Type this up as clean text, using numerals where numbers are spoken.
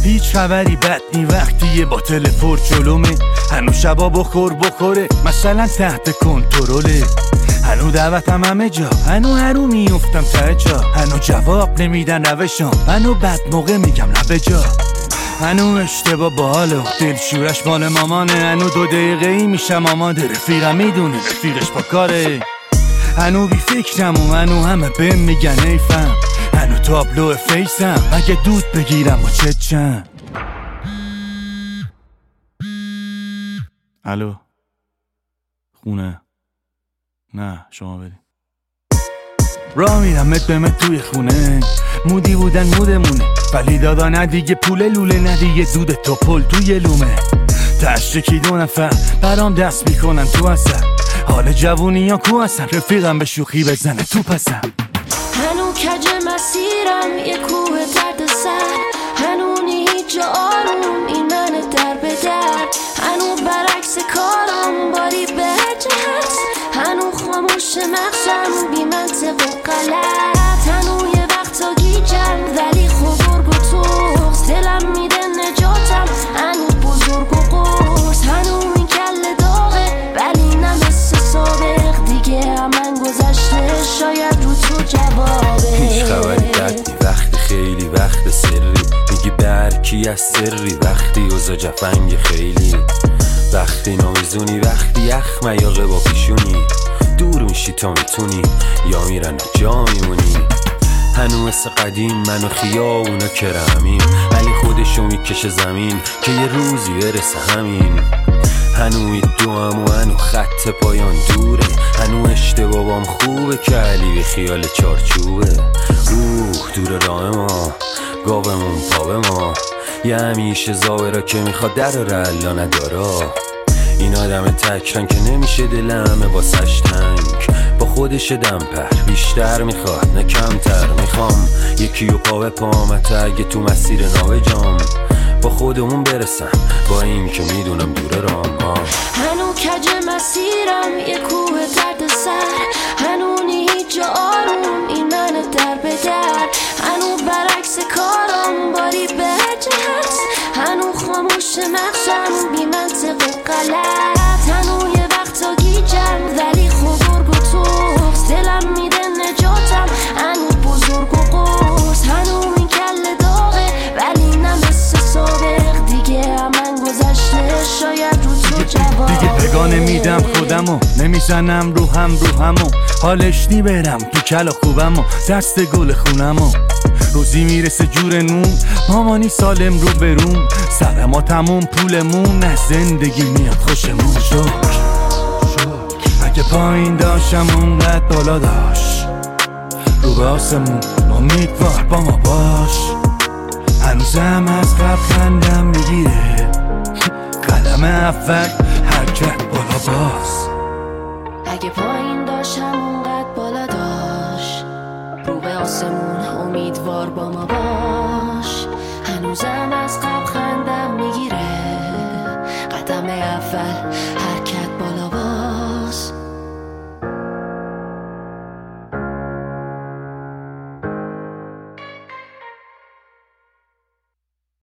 هیچ خبری بد نی وقتی یه باتل پر جلومه. هنو شبا بخوره مثلا تحت کنترله. هنو دعوتم همه جا، هنو میافتم ته جا. هنو جواب نمیدن روشام، هنو بد موقع میگم لبه جا. هنو اشتباه باله دل شورش مال مامانه. هنو 2 دقیقه ای میشم آماده، رفیقم میدونه رفیقش با کاره. هنو بی فکرم و هنو همه بهم میگن ایفم. هنو تابلو فیسم اگه دود بگیرم و چم. الو خونه؟ نه شما بریم. راه میرم مت توی خونه. مودی بودن مودمونه، ولی دادا نه دیگه پول لوله، نه دیگه دود توپل توی لومه. تشکی 2 نفر برام دست میکنن تو اثر. حال جوونی ها کو هستن، رفیقم به شوخی بزنه تو پسم. هنو کج مسیرم یه کوه درد سر. هنو هیچ جا آروم این منه در به در. هنو برعکس کارم باری به هست. هنو خاموش مغزم بی منطق و غلط. هنو یه وقتا گیجم ولی خبرگ و توغز. دلم میده نجاتم هنو بزرگ و قرص. هنو این کل داغه ولی نمثل سابق. دیگه همن گذشته شاید رو تو جوابه. هیچ خبری بدی وقتی خیلی وقت سری میگی برکی از سری. وقتی اوزا جفنگ خیلی وقتی نمیزونی. وقتی یخ میاقه با پیشونی دور میشی تا میتونی یا میرن جا میمونی. هنو مثل قدیم من و خیابونا کرمیم، ولی خودشو میکشه زمین که یه روزی برسه همین. هنو میدوام و هنو خط پایان دوره. هنو اشتبابام خوبه که علی به خیال چارچوبه. دور راه ما گاومون پا به ما. یه همیشه زاورا که میخواد در رلا ندارا. این آدم تکرن که نمیشه دلمه واسش تنگ. با خودش دمپر بیشتر میخواد نه کمتر. میخوام یکی و پا به پامت اگه تو مسیر ناوجام با خودمون برسم، با این که میدونم دور رام. هنو کج مسیرم یه کوه درد سر. هنو هیچ جا آروم این منه در به در. هنو برعکس کارم باری به هست. هنو خاموش مغزم بی منطق و غلط. هنو یه وقتا گیجم ولی خبرگ و توغز. دلم میده نجاتم هنو بزرگ و قرص. هنو این کل داغه ولی نمثل سابق. دیگه همن گذشته شاید رو تو جوابه. دیگه پگانه میدم خودمو نمیزنم روحمو. حالش نی برم تو کلا خوبم و دست گل خونمو. روزی میرسه جور نون مامانی سالم رو بروم. سر ما تموم پولمون نه زندگی میاد خوشمون. شکر اگه پایین داشتم اونقدر بالا داشت. رو به آسمون امیدوار با ما باش. هنوزم از قبل خندم میگیره. قدم اول حرکت بالا باز. اگه پایین داشتم اونقدر بالا داشت. رو به آسمون امیدوار با ما